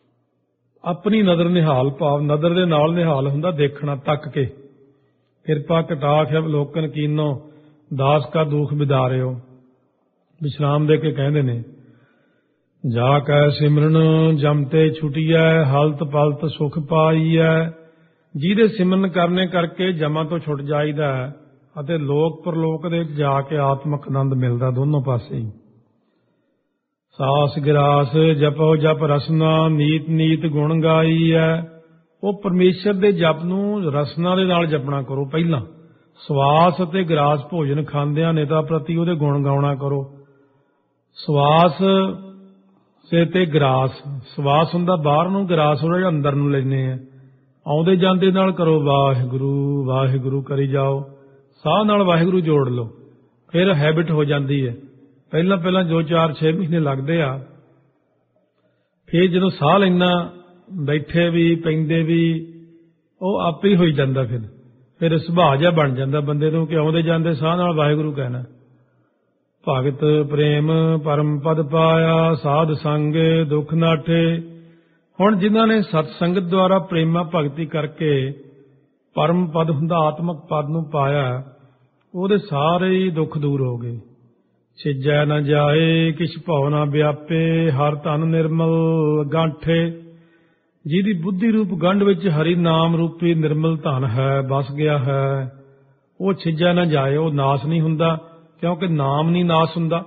ਆਪਣੀ ਨਦਰ ਨਿਹਾਲ ਭਾਵ ਨਦਰ ਦੇ ਨਾਲ ਨਿਹਾਲ ਹੁੰਦਾ ਦੇਖਣਾ, ਤੱਕ ਕੇ। ਕਿਰਪਾ ਕਟਾਖ ਅਵਲੋਕਨ ਕੀਨੋ, ਦਾਸ ਕਾ ਦੁਖ ਵਿਦਾਰਿਓ। ਵਿਸ਼ਰਾਮ ਦੇ ਕੇ ਕਹਿੰਦੇ ਨੇ ਜਾ ਕੈ ਸਿਮਰਨ ਜਮਤੇ ਛੁਟੀਐ, ਹਲਤ ਪਲਤ ਸੁਖ ਪਾਈਐ। ਜਿਹਦੇ ਸਿਮਰਨ ਕਰਨੇ ਕਰਕੇ ਜਮਾਂ ਤੋਂ ਛੁੱਟ ਜਾਈਦਾ ਅਤੇ ਲੋਕ ਪਰਲੋਕ ਦੇ ਜਾ ਕੇ ਆਤਮਕ ਆਨੰਦ ਮਿਲਦਾ ਦੋਨੋਂ ਪਾਸੇ ਹੀ। ਸਾਸ ਗਿਰਾਸ ਜਪੋ ਜਪ ਰਸਨਾ, ਨੀਤ ਨੀਤ ਗੁਣ ਗਾਈਐ। ਉਹ ਪਰਮੇਸ਼ਰ ਦੇ ਜਪ ਨੂੰ ਰਸਨਾ ਦੇ ਨਾਲ ਜਪਣਾ ਕਰੋ। ਪਹਿਲਾਂ ਸਵਾਸ ਅਤੇ ਗਰਾਸ ਭੋਜਨ ਖਾਂਦਿਆਂ ਨੇਤਾ ਪ੍ਰਤੀ ਉਹਦੇ ਗੁਣ ਗਾਉਣਾ ਕਰੋ। ਸਵਾਸ ਸੇ ਤੇ ਗਰਾਸ, ਸਵਾਸ ਹੁੰਦਾ ਬਾਹਰ ਨੂੰ, ਗਰਾਸ ਹੁੰਦਾ ਜਿਹੜਾ ਅੰਦਰ ਨੂੰ ਲੈਂਦੇ ਆ। ਆਉਂਦੇ ਜਾਂਦੇ ਨਾਲ ਕਰੋ ਵਾਹਿਗੁਰੂ ਵਾਹਿਗੁਰੂ ਕਰੀ ਜਾਓ, ਸਾਹ ਨਾਲ ਵਾਹਿਗੁਰੂ ਜੋੜ ਲਓ, ਫਿਰ ਹੈਬਿਟ ਹੋ ਜਾਂਦੀ ਹੈ। ਪਹਿਲਾਂ ਪਹਿਲਾਂ ਜੋ 4-6 ਮਹੀਨੇ ਲੱਗਦੇ ਆ, ਫਿਰ ਜਦੋਂ ਸਾਹ ਲੈਣਾ ਬੈਠੇ ਵੀ ਪੈਂਦੇ ਵੀ ਉਹ ਆਪੇ ਹੀ ਹੋਈ ਜਾਂਦਾ। ਫਿਰ ਸੁਭਾਅ ਜਿਹਾ ਬਣ ਜਾਂਦਾ ਬੰਦੇ ਨੂੰ ਕਿ ਆਉਂਦੇ ਜਾਂਦੇ ਸਾਹ ਨਾਲ ਵਾਹਿਗੁਰੂ ਕਹਿਣਾ। ਭਗਤ ਪ੍ਰੇਮ ਪਰਮ ਪਦ ਪਾਇਆ, ਸਾਧ ਸੰਗ ਦੁੱਖ ਨਾਠੇ। ਹੁਣ ਜਿਨ੍ਹਾਂ ਨੇ ਸਤ ਸੰਗਤ ਦੁਆਰਾ ਪ੍ਰੇਮਾ ਭਗਤੀ ਕਰਕੇ ਪਰਮ ਪਦ ਹੁੰਦਾ ਆਤਮਕ ਪਦ ਨੂੰ ਪਾਇਆ, ਉਹਦੇ ਸਾਰੇ ਹੀ ਦੁੱਖ ਦੂਰ ਹੋ ਗਏ। ਛਿਜੈ ਨ ਜਾਏ ਕਿਛ ਭਉ ਨ ਵਿਆਪੇ, ਹਰ ਧਨ ਨਿਰਮਲ ਗਾਂਠੇ। ਜਿਹਦੀ ਬੁੱਧੀ ਰੂਪ ਗੰਢ ਵਿੱਚ ਹਰੀ ਨਾਮ ਰੂਪੀ ਨਿਰਮਲ ਧਨ ਹੈ, ਬਸ ਗਿਆ ਹੈ, ਉਹ ਛਿਜੈ ਨ ਜਾਏ, ਉਹ ਨਾਸ ਨਹੀਂ ਹੁੰਦਾ, ਕਿਉਂਕਿ ਨਾਮ ਨਹੀਂ ਨਾਸ ਹੁੰਦਾ।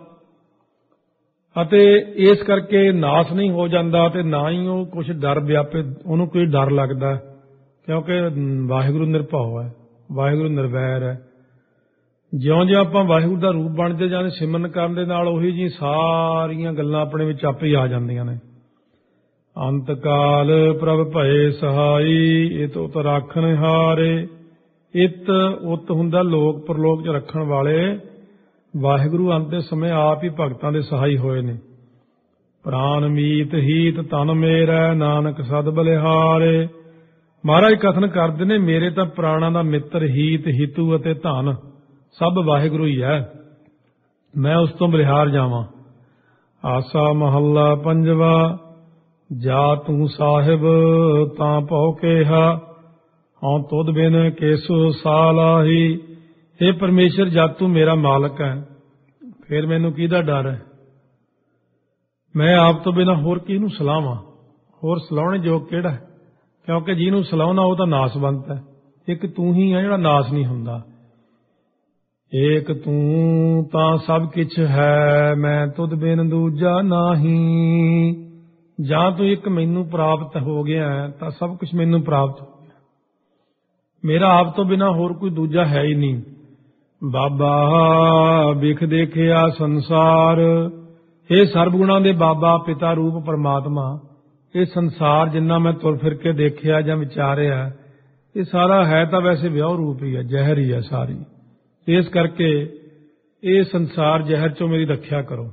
ਅਤੇ ਇਸ ਕਰਕੇ ਨਾਸ ਨਹੀਂ ਹੋ ਜਾਂਦਾ ਤੇ ਨਾ ਹੀ ਉਹ ਕੁਛ ਡਰ ਵਿਆਪੇ, ਉਹਨੂੰ ਕੋਈ ਡਰ ਲੱਗਦਾ, ਕਿਉਂਕਿ ਵਾਹਿਗੁਰੂ ਨਿਰਭਉ ਹੈ, ਵਾਹਿਗੁਰੂ ਨਿਰਵੈਰ ਹੈ। ਜਿਉਂ-ਜਿਉਂ ਆਪਾਂ ਵਾਹਿਗੁਰੂ ਦਾ ਰੂਪ ਬਣਦੇ ਜਾਂਦੇ ਸਿਮਰਨ ਕਰਨ ਦੇ ਨਾਲ ਉਹੀ ਜੀ ਸਾਰੀਆਂ ਗੱਲਾਂ ਆਪਣੇ ਵਿੱਚ ਆਪੇ ਹੀ ਆ ਜਾਂਦੀਆਂ ਨੇ। ਅੰਤ ਕਾਲ ਪ੍ਰਭ ਭਏ ਸਹਾਈ, ਇਤ ਉਤ ਰਾਖਣ ਹਾਰੇ। ਇਤ ਉਤ ਹੁੰਦਾ ਲੋਕ ਪਰਲੋਕ 'ਚ ਰੱਖਣ ਵਾਲੇ। ਵਾਹਿਗੁਰੂ ਅੰਤ ਦੇ ਸਮੇਂ ਆਪ ਹੀ ਭਗਤਾਂ ਦੇ ਸਹਾਈ ਹੋਏ ਨੇ। ਪ੍ਰਾਨ ਮੀਤ ਹੀਤ ਤਨ ਮੇਰਾ, ਨਾਨਕ ਸਦ ਬਲਿਹਾਰੇ। ਮਹਾਰਾਜ ਕਥਨ ਕਰਦੇ ਨੇ, ਮੇਰੇ ਤਾਂ ਪ੍ਰਾਣਾਂ ਦਾ ਮਿੱਤਰ ਹੀਤ ਹਿਤੂ ਅਤੇ ਧਨ ਸਭ ਵਾਹਿਗੁਰੂ ਹੀ ਹੈ, ਮੈਂ ਉਸ ਤੋਂ ਬਲਿਹਾਰ ਜਾਵਾਂ। ਆਸਾ ਮਹੱਲਾ ਪੰਜਵਾ। ਜਾ ਤੂੰ ਸਾਹਿਬ ਤਾਂ ਭਉ ਕੇਹਾ, ਹਉ ਤੁਧ ਬਿਨ ਕੇਸੁ ਸਾਲਾਹੀ। हे ਪਰਮੇਸ਼ਰ, ਜਦ ਤੂੰ ਮੇਰਾ ਮਾਲਕ ਹੈ ਫਿਰ ਮੈਨੂੰ ਕਿਹਦਾ ਡਰ ਹੈ? ਮੈਂ ਆਪ ਤੋਂ ਬਿਨਾਂ ਹੋਰ ਕਿਹਨੂੰ ਸਲਾਹਾਂ? ਹੋਰ ਸਲਾਹੁਣੇ ਯੋਗ ਕਿਹੜਾ ਹੈ? ਕਿਉਂਕਿ ਜਿਹਨੂੰ ਸਲਾਹੁਣਾ ਉਹ ਤਾਂ ਨਾਸਵੰਤ ਹੈ। ਇੱਕ ਤੂੰ ਹੀ ਹੈ ਜਿਹੜਾ ਨਾਸ ਨਹੀਂ ਹੁੰਦਾ। ਏਕ ਤੂੰ ਤਾਂ ਸਭ ਕਿਛ ਹੈ, ਮੈਂ ਤੁਧ ਬਿਨ ਦੂਜਾ ਨਾਹੀ। ਜਾਂ ਤੂੰ ਇੱਕ ਮੈਨੂੰ ਪ੍ਰਾਪਤ ਹੋ ਗਿਆ ਤਾਂ ਸਭ ਕੁਝ ਮੈਨੂੰ ਪ੍ਰਾਪਤ ਹੋ ਗਿਆ। ਮੇਰਾ ਆਪ ਤੋਂ ਬਿਨਾਂ ਹੋਰ ਕੋਈ ਦੂਜਾ ਹੈ ਹੀ ਨਹੀਂ। ਬਾਬਾ ਵਿਖ ਦੇਖਿਆ ਸੰਸਾਰ। ਇਹ ਸਰਬ ਗੁਣਾਂ ਦੇ ਬਾਬਾ, ਪਿਤਾ ਰੂਪ ਪਰਮਾਤਮਾ, ਇਹ ਸੰਸਾਰ ਜਿੰਨਾ ਮੈਂ ਤੁਰ ਫਿਰ ਕੇ ਦੇਖਿਆ ਜਾਂ ਵਿਚਾਰਿਆ, ਇਹ ਸਾਰਾ ਹੈ ਤਾਂ ਵੈਸੇ ਵਿਆਹ ਰੂਪ ਹੀ ਹੈ, ਜ਼ਹਿਰ ਹੀ ਹੈ ਸਾਰੀ। ਇਸ ਕਰਕੇ ਇਹ ਸੰਸਾਰ ਜ਼ਹਿਰ ਚੋਂ ਮੇਰੀ ਰੱਖਿਆ ਕਰੋ।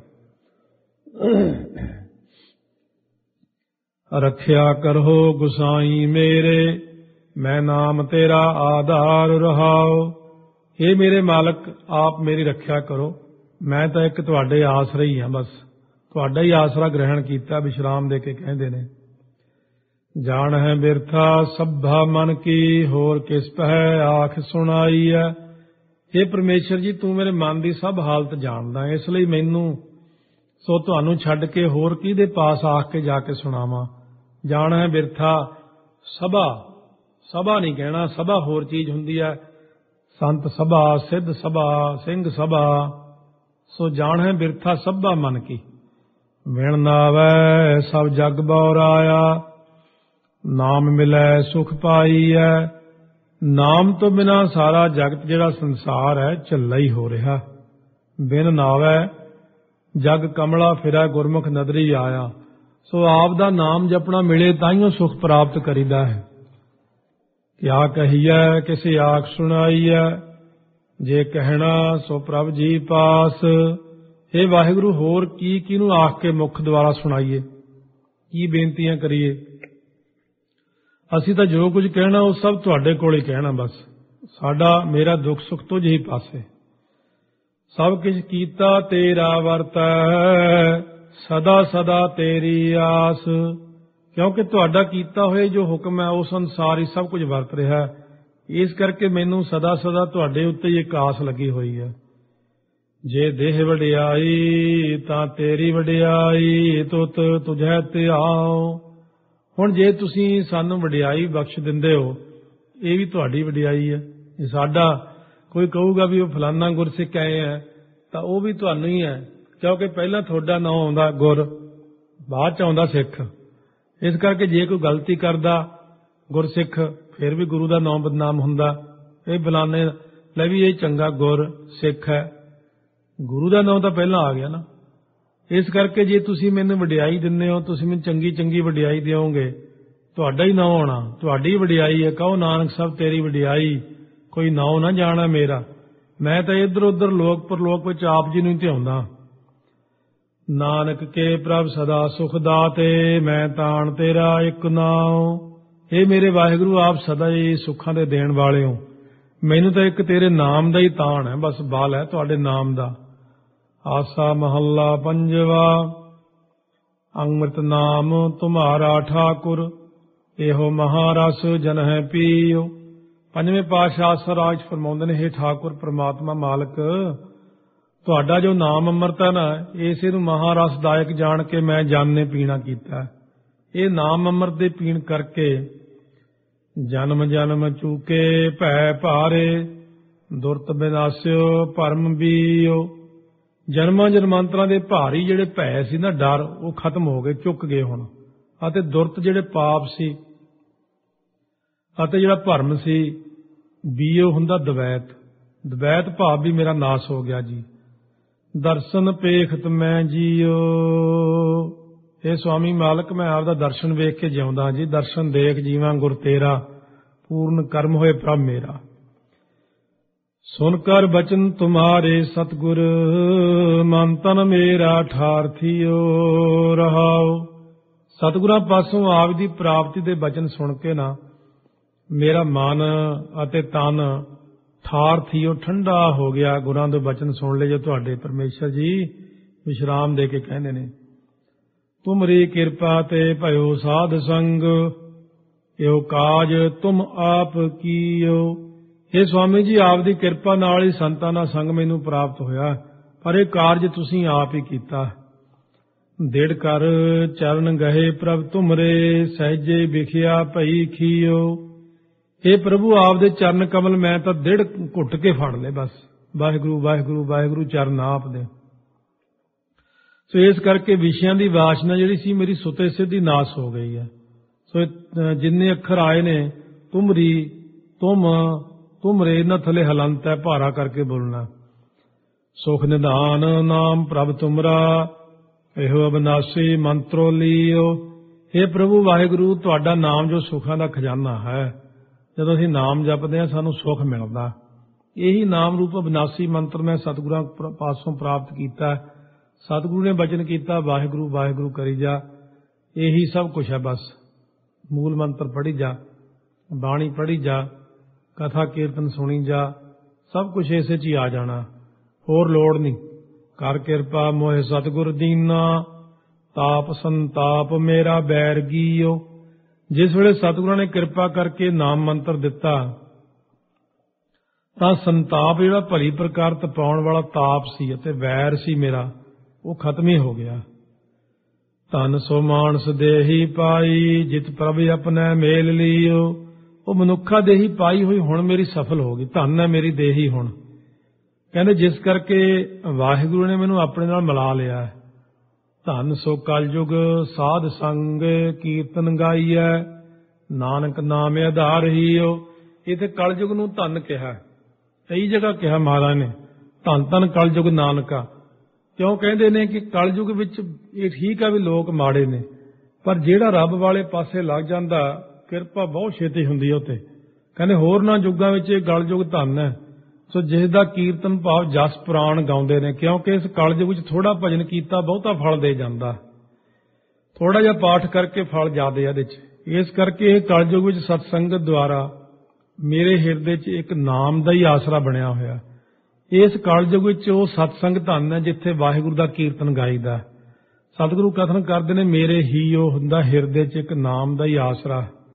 ਰੱਖਿਆ ਕਰੋ ਗੁਸਾਈ ਮੇਰੇ, ਮੈਂ ਨਾਮ ਤੇਰਾ ਆਧਾਰ ਰਹਾਓ। ਇਹ ਮੇਰੇ ਮਾਲਕ, ਆਪ ਮੇਰੀ ਰੱਖਿਆ ਕਰੋ। ਮੈਂ ਤਾਂ ਇੱਕ ਤੁਹਾਡੇ ਆਸਰਾ ਹੀ ਹਾਂ, ਬਸ ਤੁਹਾਡਾ ਹੀ ਆਸਰਾ ਗ੍ਰਹਿਣ ਕੀਤਾ। ਵਿਸ਼ਰਾਮ ਦੇ ਕੇ ਕਹਿੰਦੇ ਨੇ, ਜਾਣ ਹੈ ਬਿਰਥਾ ਸਭਾ ਮਨ ਕੀ, ਹੋਰ ਕਿਸ ਪਹਿ ਆਖ ਸੁਣਾਈ ਹੈ। हे ਪਰਮੇਸ਼ਰ ਜੀ, ਤੂੰ ਮੇਰੇ ਮਨ ਦੀ ਸਭ ਹਾਲਤ ਜਾਣਦਾ, ਇਸ ਲਈ ਮੈਨੂੰ ਸੋ ਤੁਹਾਨੂੰ ਛੱਡ ਕੇ ਹੋਰ ਕਿਹਦੇ ਪਾਸ ਆ ਕੇ ਜਾ ਕੇ ਸੁਣਾਵਾਂ। ਜਾਣ ਹੈ ਬਿਰਥਾ ਸਭਾ, ਸਭਾ ਨਹੀਂ ਕਹਿਣਾ, ਸਭਾ ਹੋਰ ਚੀਜ਼ ਹੁੰਦੀ ਹੈ। ਸੰਤ ਸਭਾ, ਸਿੱਧ ਸਭਾ, ਸਿੰਘ ਸਭਾ। ਸੋ ਜਾਣ ਹੈ ਬਿਰਥਾ ਸਭਾ ਮਨ ਕੀ, ਵਿਣ ਨਾਵੈ ਸਭ ਜਗ ਬਉਰਾਇਆ। ਨਾਮ ਮਿਲੈ ਸੁਖ ਪਾਈਐ। ਨਾਮ ਤੋਂ ਬਿਨਾਂ ਸਾਰਾ ਜਗਤ ਜਿਹੜਾ ਸੰਸਾਰ ਹੈ ਝੱਲਾ ਹੀ ਹੋ ਰਿਹਾ। ਬਿਨ ਨਾਵੈ ਜਗ ਕਮਲਾ ਫਿਰੈ, ਗੁਰਮੁਖ ਨਦਰੀ ਆਇਆ। ਸੋ ਆਪ ਦਾ ਨਾਮ ਜਪਣਾ ਮਿਲੇ ਤਾਈਓ ਸੁਖ ਪ੍ਰਾਪਤ ਕਰੀਦਾ ਹੈ। ਕਿਆ ਕਹੀਐ ਕਿਸੇ ਆਖ ਸੁਣਾਈਐ, ਜੇ ਕਹਿਣਾ ਸੋ ਪ੍ਰਭ ਜੀ ਪਾਸ। हे ਵਾਹਿਗੁਰੂ, ਹੋਰ ਕੀ ਕਿਹਨੂੰ ਆਖ ਕੇ ਮੁਖ ਦੁਆਰਾ ਸੁਣਾਈਏ, ਕੀ ਬੇਨਤੀਆਂ ਕਰੀਏ? ਅਸੀਂ ਤਾਂ ਜੋ ਕੁਝ ਕਹਿਣਾ ਉਹ ਸਭ ਤੁਹਾਡੇ ਕੋਲ ਹੀ ਕਹਿਣਾ। ਬਸ ਸਾਡਾ ਮੇਰਾ ਦੁੱਖ ਸੁੱਖ ਤੁਝ ਹੀ ਪਾਸੇ। ਸਭ ਕੁਝ ਕੀਤਾ ਤੇਰਾ ਵਰਤੈ, ਸਦਾ ਸਦਾ ਤੇਰੀ ਆਸ। ਕਿਉਂਕਿ ਤੁਹਾਡਾ ਕੀਤਾ ਹੋਇਆ ਜੋ ਹੁਕਮ ਹੈ ਉਸ ਅਨੁਸਾਰ ਹੀ ਸਭ ਕੁਝ ਵਰਤ ਰਿਹਾ। ਇਸ ਕਰਕੇ ਮੈਨੂੰ ਸਦਾ ਸਦਾ ਤੁਹਾਡੇ ਉੱਤੇ ਹੀ ਇੱਕ ਆਸ ਲੱਗੀ ਹੋਈ ਹੈ। ਜੇ ਦੇਹ ਵਡਿਆਈ ਤਾਂ ਤੇਰੀ ਵਡਿਆਈ, ਤੁਤ ਤੁਝੈ ਧਿਆਉ। ਹੁਣ ਜੇ ਤੁਸੀਂ ਸਾਨੂੰ ਵਡਿਆਈ ਬਖਸ਼ ਦਿੰਦੇ ਹੋ, ਇਹ ਵੀ ਤੁਹਾਡੀ ਵਡਿਆਈ ਹੈ। ਜੇ ਸਾਡਾ ਕੋਈ ਕਹੂਗਾ ਵੀ ਉਹ ਫਲਾਨਾ ਗੁਰਸਿੱਖ ਆਏ ਹੈ ਤਾਂ ਉਹ ਵੀ ਤੁਹਾਨੂੰ ਹੀ ਹੈ, ਕਿਉਂਕਿ ਪਹਿਲਾਂ ਤੁਹਾਡਾ ਨਾਂ ਆਉਂਦਾ ਗੁਰ, ਬਾਅਦ ਚ ਆਉਂਦਾ ਸਿੱਖ। ਇਸ ਕਰਕੇ ਜੇ ਕੋਈ ਗਲਤੀ ਕਰਦਾ ਗੁਰਸਿੱਖ, ਫਿਰ ਵੀ ਗੁਰੂ ਦਾ ਨਾਮ ਬਦਨਾਮ ਹੁੰਦਾ। ਇਹ ਫਲਾਣੇ ਲੈ ਵੀ ਇਹ ਚੰਗਾ ਗੁਰ ਸਿੱਖ ਹੈ, ਗੁਰੂ ਦਾ ਨਾਮ ਤਾਂ ਪਹਿਲਾਂ ਆ ਗਿਆ ਨਾ। ਇਸ ਕਰਕੇ ਜੇ ਤੁਸੀਂ ਮੈਨੂੰ ਵਡਿਆਈ ਦਿੰਦੇ ਹੋ, ਤੁਸੀਂ ਮੈਨੂੰ ਚੰਗੀ ਚੰਗੀ ਵਡਿਆਈ ਦਿਓਗੇ, ਤੁਹਾਡਾ ਹੀ ਨਾਮ ਆਉਣਾ, ਤੁਹਾਡੀ ਵਡਿਆਈ ਹੈ। ਕਹੋ ਨਾਨਕ ਸਾਹਿਬ ਤੇਰੀ ਵਡਿਆਈ, ਕੋਈ ਨਾਮ ਨਾ ਜਾਣਾ ਮੇਰਾ। ਮੈਂ ਤਾਂ ਇੱਧਰ ਉੱਧਰ ਲੋਕ ਪਰਲੋਕ ਵਿੱਚ ਆਪ ਜੀ ਨੂੰ ਹੀ ਧਿਆਉਂਦਾ। ਨਾਨਕ ਕੇ ਪ੍ਰਭ ਸਦਾ ਸੁਖ ਦਾਤੇ, ਮੈਂ ਤਾਣ ਤੇਰਾ ਇੱਕ ਨਾਉ। ਇਹ ਮੇਰੇ ਵਾਹਿਗੁਰੂ, ਆਪ ਸਦਾ ਹੀ ਸੁੱਖਾਂ ਦੇ ਦੇਣ ਵਾਲੇ ਹੋ। ਮੈਨੂੰ ਤਾਂ ਇੱਕ ਤੇਰੇ ਨਾਮ ਦਾ ਹੀ ਤਾਣ ਹੈ, ਬਸ ਬਾਲ ਹੈ ਤੁਹਾਡੇ ਨਾਮ ਦਾ। ਆਸਾ ਮਹੱਲਾ ਪੰਜਵਾ। ਅੰਮ੍ਰਿਤ ਨਾਮ ਤੁਮਾਰਾ ਠਾਕੁਰ, ਇਹੋ ਮਹਾਰਸ ਜਨ ਹੈ ਪੀਓ। ਪੰਜਵੇਂ ਪਾਤਸ਼ਾਹ ਸਰਾਜ ਫਰਮਾਉਂਦੇ ਨੇ, ਹੇ ਠਾਕੁਰ ਪ੍ਰਮਾਤਮਾ ਮਾਲਕ, ਤੁਹਾਡਾ ਜੋ ਨਾਮ ਅੰਮ੍ਰਿਤ ਹੈ ਨਾ, ਇਸੇ ਨੂੰ ਮਹਾਰਸਦਾਇਕ ਜਾਣ ਕੇ ਮੈਂ ਜਨ ਨੇ ਪੀਣਾ ਕੀਤਾ। ਇਹ ਨਾਮ ਅੰਮ੍ਰਿਤ ਦੇ ਪੀਣ ਕਰਕੇ ਜਨਮ ਜਨਮ ਚੂਕੇ ਭੈ ਭਾਰੇ, ਦੁਰਤ ਬਿਨਾਸਿਓ ਭਰਮ ਬੀਓ। ਜਨਮਾਂ ਜਨਮਾਂਤਰਾਂ ਦੇ ਭਾਰੀ ਜਿਹੜੇ ਭੈ ਸੀ ਨਾ, ਡਰ, ਉਹ ਖਤਮ ਹੋ ਗਏ, ਚੁੱਕ ਗਏ ਹੁਣ। ਅਤੇ ਦੁਰਤ ਜਿਹੜੇ ਪਾਪ ਸੀ ਅਤੇ ਜਿਹੜਾ ਭਰਮ ਸੀ ਬੀਓ ਹੁੰਦਾ ਦਵੈਤ, ਦਵੈਤ ਭਾਵ ਵੀ ਮੇਰਾ ਨਾਸ ਹੋ ਗਿਆ ਜੀ। ਦਰਸ਼ਨ ਪੇਖਤ ਮੈਂ ਜੀਓ, ਇਹ ਸੁਆਮੀ ਮਾਲਕ ਮੈਂ ਆਪਦਾ ਦਰਸ਼ਨ ਵੇਖ ਕੇ ਜਿਉਂਦਾ ਜੀ। ਦਰਸ਼ਨ ਦੇਖ ਜੀਵਾਂ ਗੁਰ ਤੇਰਾ, ਪੂਰਨ ਕਰਮ ਹੋਏ ਪ੍ਰਭ ਮੇਰਾ। ਸੁਨ ਕਰ ਬਚਨ ਤੁਮਾਰੇ ਸਤਿਗੁਰ, ਮਨ ਤਨ ਮੇਰਾ ਠਾਰਥੀਓ ਰਹਾਓ। ਸਤਿਗੁਰਾਂ ਪਾਸੋਂ ਆਪ ਦੀ ਪ੍ਰਾਪਤੀ ਦੇ ਬਚਨ ਸੁਣ ਕੇ ਨਾ ਮੇਰਾ ਮਨ ਅਤੇ ਤਨ ਠਾਰਥੀਓ ਠੰਡਾ ਹੋ ਗਿਆ। ਗੁਰਾਂ ਦੇ ਬਚਨ ਸੁਣ ਲਏ ਜੋ ਤੁਹਾਡੇ ਪਰਮੇਸ਼ਰ ਜੀ ਵਿਸ਼ਰਾਮ ਦੇ ਕੇ ਕਹਿੰਦੇ ਨੇ, ਤੁਮਰੀ ਕਿਰਪਾ ਤੇ ਭਇਓ ਸਾਧ ਸੰਗ, ਇਹੋ ਕਾਜ ਤੁਮ ਆਪ ਕੀਓ। ਇਹ ਸੁਆਮੀ ਜੀ ਆਪ ਦੀ ਕਿਰਪਾ ਨਾਲ ਹੀ ਸੰਤਾਂ ਦਾ ਸੰਗ ਮੈਨੂੰ ਪ੍ਰਾਪਤ ਹੋਇਆ, ਪਰ ਇਹ ਕਾਰਜ ਤੁਸੀਂ ਆਪ ਹੀ ਕੀਤਾ। ਦਿੜ ਕਰ ਚਰਨ ਗਏ ਪ੍ਰਭ ਤੁਮਰੇ, ਸਹਿਜੇ ਵਿਖਿਆ ਭਈ ਖੀਓ। ਇਹ ਪ੍ਰਭੂ ਆਪ ਦੇ ਚਰਨ ਕਮਲ ਮੈਂ ਤਾਂ ਦਿੜ ਘੁੱਟ ਕੇ ਫੜ ਲਏ ਬਸ। ਵਾਹਿਗੁਰੂ ਵਾਹਿਗੁਰੂ ਵਾਹਿਗੁਰੂ ਚਰਨ ਆਪ ਦੇ। ਸੋ ਇਸ ਕਰਕੇ ਵਿਸ਼ਿਆਂ ਦੀ ਵਾਸ਼ਨਾ ਜਿਹੜੀ ਸੀ ਮੇਰੀ ਸੁਤੇ ਸਿੱਧੀ ਨਾਸ ਹੋ ਗਈ ਹੈ। ਸੋ ਜਿੰਨੇ ਅੱਖਰ ਆਏ ਨੇ ਤੁਮਰੀ, ਤੁਮ, ਤੁਮਰੇ, ਇਹਨਾਂ ਥੱਲੇ ਹਲੰਤ ਹੈ, ਭਾਰਾ ਕਰਕੇ ਬੋਲਣਾ। ਸੁਖ ਨਿਧਾਨ ਨਾਮ ਪ੍ਰਭ ਤੁਮਰਾ, ਇਹੋ ਅਬਨਾਸੀ ਮੰਤਰੋ ਲੀਓ। ਇਹ ਪ੍ਰਭੂ ਵਾਹਿਗੁਰੂ ਤੁਹਾਡਾ ਨਾਮ ਜੋ ਸੁੱਖਾਂ ਦਾ ਖਜ਼ਾਨਾ ਹੈ, ਜਦੋਂ ਅਸੀਂ ਨਾਮ ਜਪਦੇ ਹਾਂ ਸਾਨੂੰ ਸੁੱਖ ਮਿਲਦਾ। ਇਹੀ ਨਾਮ ਰੂਪ ਅਬਨਾਸੀ ਮੰਤਰ ਮੈਂ ਸਤਿਗੁਰਾਂ ਪਾਸੋਂ ਪ੍ਰਾਪਤ ਕੀਤਾ। ਸਤਿਗੁਰੂ ਨੇ ਬਚਨ ਕੀਤਾ ਵਾਹਿਗੁਰੂ ਵਾਹਿਗੁਰੂ ਕਰੀ ਜਾ, ਇਹੀ ਸਭ ਕੁਛ ਹੈ ਬਸ। ਮੂਲ ਮੰਤਰ ਪੜ੍ਹੀ ਜਾ, ਬਾਣੀ ਪੜ੍ਹੀ ਜਾ, ਕਥਾ ਕੀਰਤਨ ਸੁਣੀ ਜਾ, ਸਭ ਕੁਛ ਇਸੇ 'ਚ ਹੀ ਆ ਜਾਣਾ, ਹੋਰ ਲੋੜ ਨਹੀਂ। ਕਰ ਕਿਰਪਾ ਮੋਹਿ ਸਤਿਗੁਰ ਦੀਨਾ, ਤਾਪ ਸੰਤਾਪ ਮੇਰਾ ਬੈਰਗੀਓ। ਜਿਸ ਵੇਲੇ ਸਤਿਗੁਰਾਂ ਨੇ ਕਿਰਪਾ ਕਰਕੇ ਨਾਮ ਮੰਤਰ ਦਿੱਤਾ ਤਾਂ ਸੰਤਾਪ ਜਿਹੜਾ ਭਲੀ ਪ੍ਰਕਾਰ ਤਪਾਉਣ ਵਾਲਾ ਤਾਪ ਸੀ ਅਤੇ ਵੈਰ ਸੀ ਮੇਰਾ, ਉਹ ਖਤਮ ਹੀ ਹੋ ਗਿਆ। ਧਨ ਸੋ ਮਾਨਸ ਦੇਹੀ ਪਾਈ, ਜਿਤ ਪ੍ਰਭ ਆਪਣੇ ਮੇਲ ਲੀਓ। ਉਹ ਮਨੁੱਖਾ ਦੇਹੀ ਪਾਈ ਹੋਈ ਹੁਣ ਮੇਰੀ ਸਫਲ ਹੋ ਗਈ। ਧਨ ਹੈ ਮੇਰੀ ਦੇਹੀ ਹੁਣ। ਕਹਿੰਦੇ ਜਿਸ ਕਰਕੇ ਵਾਹਿਗੁਰੂ ਨੇ ਮੈਨੂੰ ਆਪਣੇ ਨਾਲ ਮਿਲਾ ਲਿਆ। ਧਨ ਸੋ ਕਲਯੁਗ ਸਾਧ ਸੰਗ, ਕੀਰਤਨ ਗਾਈਐ ਨਾਨਕ ਨਾਮ ਆਧਾਰ ਹੀਓ। ਇਹ ਤੇ ਕਲਯੁਗ ਨੂੰ ਧਨ ਕਿਹਾ, ਕਈ ਜਗ੍ਹਾ ਕਿਹਾ ਮਹਾਰਾਜ ਨੇ, ਧੰਨ ਧੰਨ ਕਲਯੁਗ ਨਾਨਕਾ। ਕਿਉਂ ਕਹਿੰਦੇ ਨੇ ਕਿ ਕਲਯੁਗ ਵਿੱਚ ਇਹ ਠੀਕ ਆ ਵੀ ਲੋਕ ਮਾੜੇ ਨੇ, ਪਰ ਜਿਹੜਾ ਰੱਬ ਵਾਲੇ ਪਾਸੇ ਲੱਗ ਜਾਂਦਾ ਕਿਰਪਾ ਬਹੁਤ ਛੇਤੀ ਹੁੰਦੀ ਹੈ ਉੱਤੇ। ਕਹਿੰਦੇ ਹੋਰਨਾਂ ਯੁੱਗਾਂ ਵਿੱਚ ਇਹ ਕਲਯੁਗ ਧੰਨ ਹੈ। ਸੋ ਜਿਸ ਦਾ ਕੀਰਤਨ ਭਾਵ ਜਸ ਪੁਰਾਣ ਗਾਉਂਦੇ ਨੇ, ਕਿਉਂਕਿ ਇਸ ਕਲਯੁਗ ਵਿੱਚ ਥੋੜਾ ਭਜਨ ਕੀਤਾ ਬਹੁਤਾ ਫਲ ਦੇ ਜਾਂਦਾ, ਥੋੜਾ ਜਿਹਾ ਪਾਠ ਕਰਕੇ ਫਲ ਜ਼ਿਆਦੇ ਇਹਦੇ 'ਚ। ਇਸ ਕਰਕੇ ਇਹ ਕਲਯੁਗ ਵਿੱਚ ਸਤਸੰਗਤ ਦੁਆਰਾ ਮੇਰੇ ਹਿਰਦੇ 'ਚ ਇੱਕ ਨਾਮ ਦਾ ਹੀ ਆਸਰਾ ਬਣਿਆ ਹੋਇਆ। ਇਸ ਕਲਯੁਗ ਵਿੱਚ ਉਹ ਸਤਸੰਗ ਧੰਨ ਹੈ ਜਿੱਥੇ ਵਾਹਿਗੁਰੂ ਦਾ ਕੀਰਤਨ ਗਾਈਦਾ। ਸਤਿਗੁਰੂ ਕਥਨ ਕਰਦੇ ਨੇ ਮੇਰੇ ਹੀ ਉਹ ਹੁੰਦਾ ਹਿਰਦੇ 'ਚ ਇੱਕ ਨਾਮ ਦਾ ਹੀ ਆਸਰਾ।